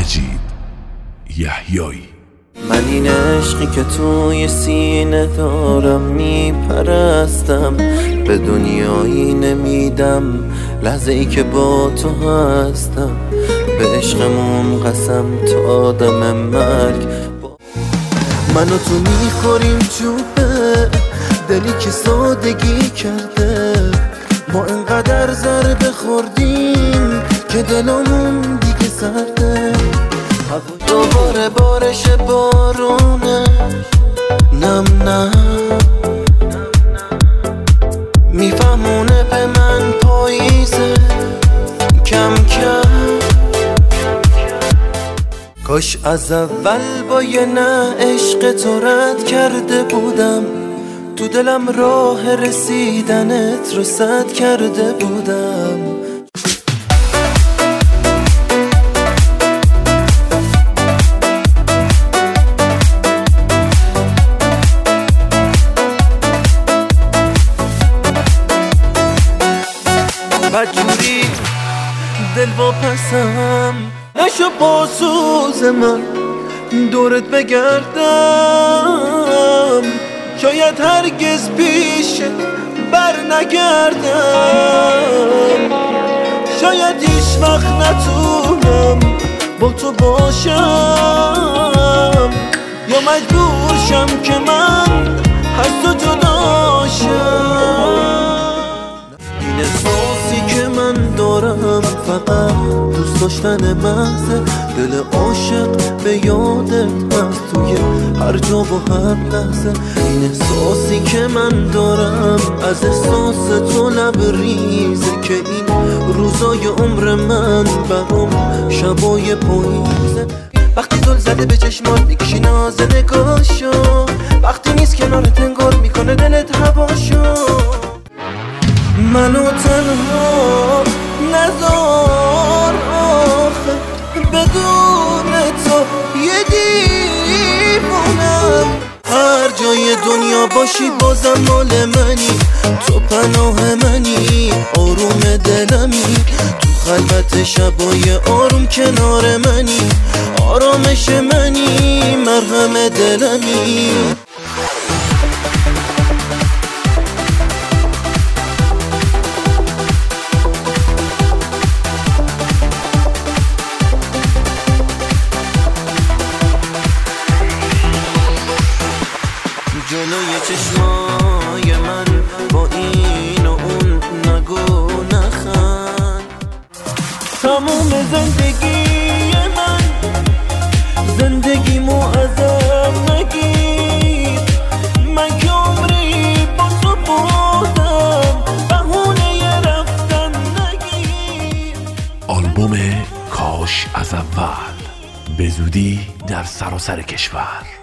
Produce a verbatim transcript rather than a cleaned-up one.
مجید یحیایی. من این عشقی که توی سینه دارم میپرستم، به دنیایی نمیدم لحظه ای که با تو هستم. به عشقمون قسم تا آدم مرگ، من و تو میخوریم چوبه دلی که سادگی کرده. ما انقدر ضربه خوردیم که دلمون دیگه سرده. دوباره بارش بارونه نم نم میفهمونه به من پاییزه کم کم. کاش از اول با یه نه عشق تو رد کرده بودم، تو دلم راه رسیدنت رو سد کرده بودم. بجوری دل واپسم نشو با سوز من دورت بگردم، شاید هرگز پیش بر نگردم. شاید هیچ وقت نتونم با تو باشم، یا مجبور شم که من از تو جداشم. این احساسی که من دارم فقط دوست داشتن محض دل عاشق به یادت هست توی هر جا و هر لحظه. این احساسی که من دارم از احساس تو لبریزه، که این روزای عمر من برام شبای پاییزه. وقتی زل زده به چشمات میکشی ناز نگاشو، وقتی نیست کنارت انگار میکنه دلت هواشو. منو تنها نذار آخه، بدون تو یه دیوونم. هر جای دنیا باشی بازم مال منی، تو پناه منی، آروم دلمی. تو خلوت شبای آروم کنار منی، آرامش منی، مرهم دلمی. جلوی چشمای من با این و اون نگو نخند. تموم زندگی من زندگیمو ازم نگیر، من که عمری با تو بودم بهونه رفتن نگیر. آلبوم کاش از اول به زودی در سراسر کشور.